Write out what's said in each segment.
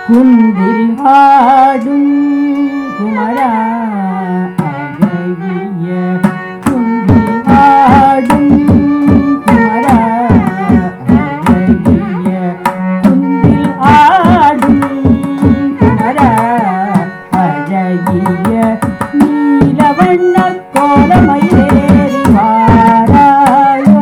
குன்றில் ஆடும் குமரா அழகிய குன்றில் ஆடும் குமரா அழகிய குன்றில் ஆடும் குமரா அழகிய நீலவண்ண கோலமயிலேறி வாராயோ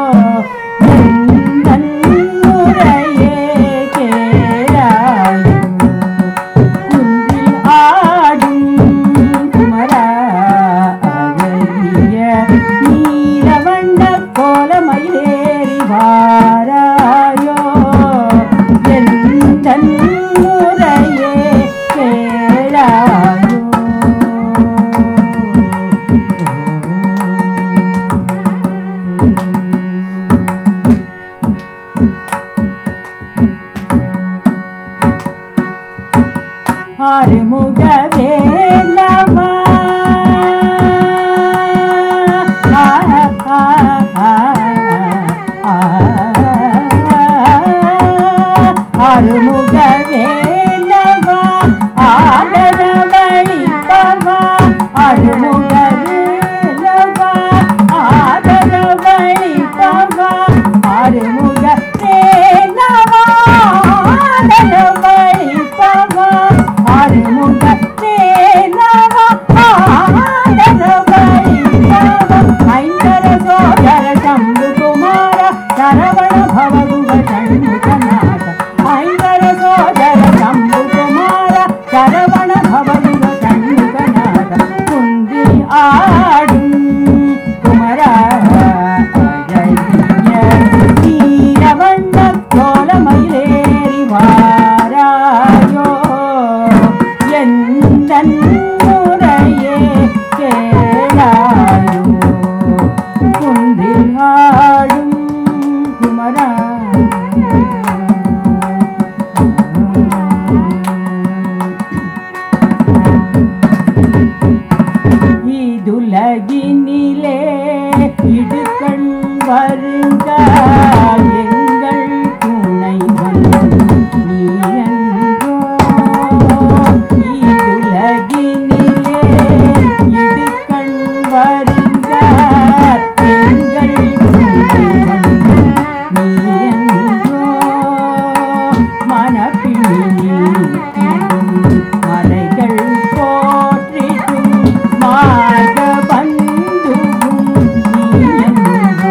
எந்தன் முறையே கேளாயோ குன்றில் ஆடும் குமரா அழகிய நீலவண்ண கோலமயிலேறி வாராயோ எந்தன் முறையே கேளாயோ. ஆறுமுகவேலவா ஆறுமுகவேலவா ஆதரவளிப்பவா ஆறுமுகவேலவா ஆதரவளிப்பவா ஆறுமுகவேலவா ஆதரவளிப்பவா ஆறுமுகவேலவா ஆதரவளிப்பவா ஐந்தர சோதர சம்பு குமார சரவண பவகுக ஷண்முகநாத ஐந்தர சோதர சம்பு குமார சரவண பவகுக ஷண்முகநாத குன்றில் ஆடும் குமரா அழகிய நீலவண்ண கோலமயிலேறி வாராயோ எந்தன் முறையே கேளாயோ குன்றில் ஆடும் குமரா. இதுலகினிலே இடுக்கண் வருங்க எங்கள் துணைவன் நீ என்றோ இதுலகினிலே இடுக்கண் வருங்க எங்கள் துணைவன் நீ என்றோ மனப்பிணி நீக்கிடும் மலைகள் போற்றிடும் மாக பந்துவும் நீ என்றோ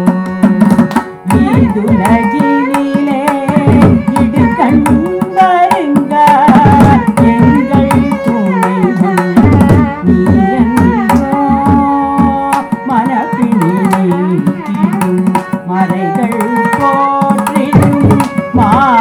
இதுலகினிலே இடுக்கண் வருங்க எங்கள் துணைவன் நீ என்றோ மனப்பிணி நீக்கிடும் மறைகள் போற்றிடும்